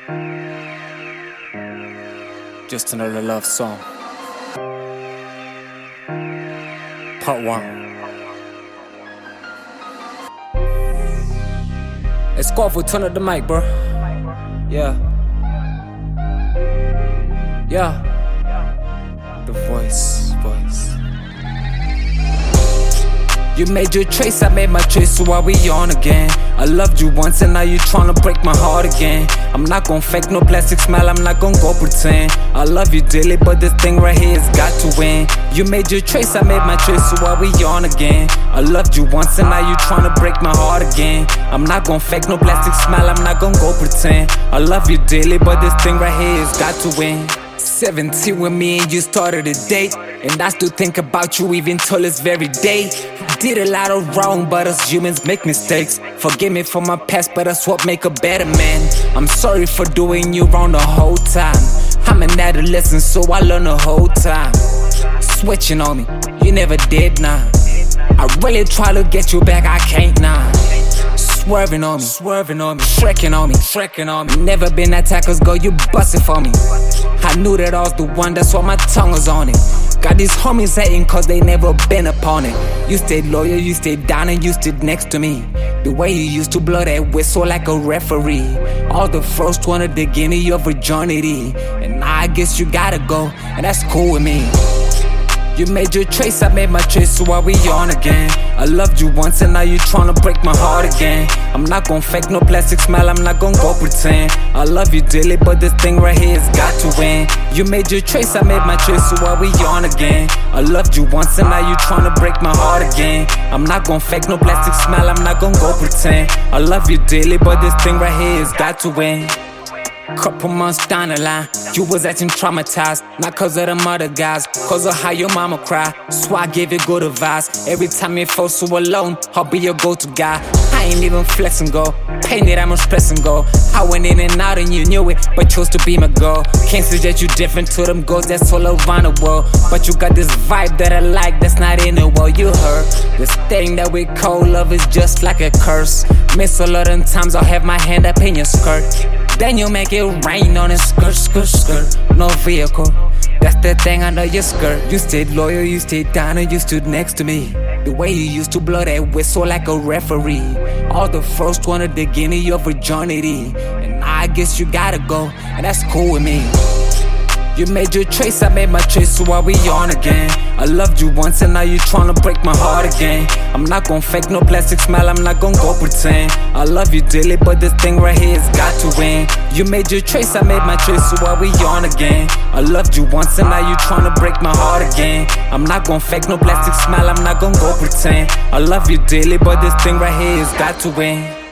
Just another love song. Part 1. Let's go for turn up the mic, bro. Yeah. The voice. You made your choice, I made my choice, so are we on again? I loved you once and now you tryna break my heart again. I'm not gon' fake no plastic smile, I'm not gon' go pretend. I love you dearly, but this thing right here has got to win. You made your choice, I made my choice, so are we on again? I loved you once and now you tryna break my heart again. I'm not gon' fake no plastic smile, I'm not gon' go pretend. I love you dearly, but this thing right here has got to win. 17 when me and you started a date, and I still think about you even till this very day. Did a lot of wrong, but us humans make mistakes. Forgive me for my past, but that's what make a better man. I'm sorry for doing you wrong the whole time. I'm an adolescent, so I learn the whole time. Switching on me, you never did, nah. I really try to get you back, I can't, nah. Swerving on me, shrekking on me. Never been that type, cause girl, you busted for me. I knew that I was the one, that's why my tongue was on it. Got these homies hating cause they never been upon it. You stayed loyal, you stayed down and you stood next to me. The way you used to blow that whistle like a referee. All the first one at the beginning of virginity. And now I guess you gotta go, and that's cool with me. You made your choice, I made my choice, so are we on again? I loved you once and now you tryna break my heart again. I'm not gon' fake no plastic smile, I'm not gon' go pretend. I love you dearly, but this thing right here has got to win. You made your choice, I made my choice, so are we on again? I loved you once and now you tryna break my heart again. I'm not gon' fake no plastic smile, I'm not gon' go pretend. I love you dearly, but this thing right here has got to win. Couple months down the line, you was acting traumatized. Not cause of them other guys, cause of how your mama cry. So I gave you good advice. Every time you feel so alone, I'll be your go-to guy. I ain't even flexing go, pain it, I'm stressing go. I went in and out and you knew it, but chose to be my girl. Can't say that you different to them girls that's all around the world. But you got this vibe that I like that's not in the world. You heard this thing that we call love is just like a curse. Miss a lot of times I'll have my hand up in your skirt. Then you make it rain on a skirt. No vehicle, that's the thing under your skirt. You stayed loyal, you stayed down and you stood next to me. The way you used to blow that whistle like a referee. All the first one at the beginning of virginity. And now I guess you gotta go, and that's cool with me. You made your choice, I made my choice, so are we on again? I loved you once and now you tryna break my heart again. I'm not gon' fake no plastic smile, I'm not gon' go pretend. I love you dearly, but this thing right here has got to win. You made your choice, I made my choice, so are we on again? I loved you once and now you tryna break my heart again. I'm not gon' fake no plastic smile, I'm not gon' go pretend. I love you dearly, but this thing right here has got to win.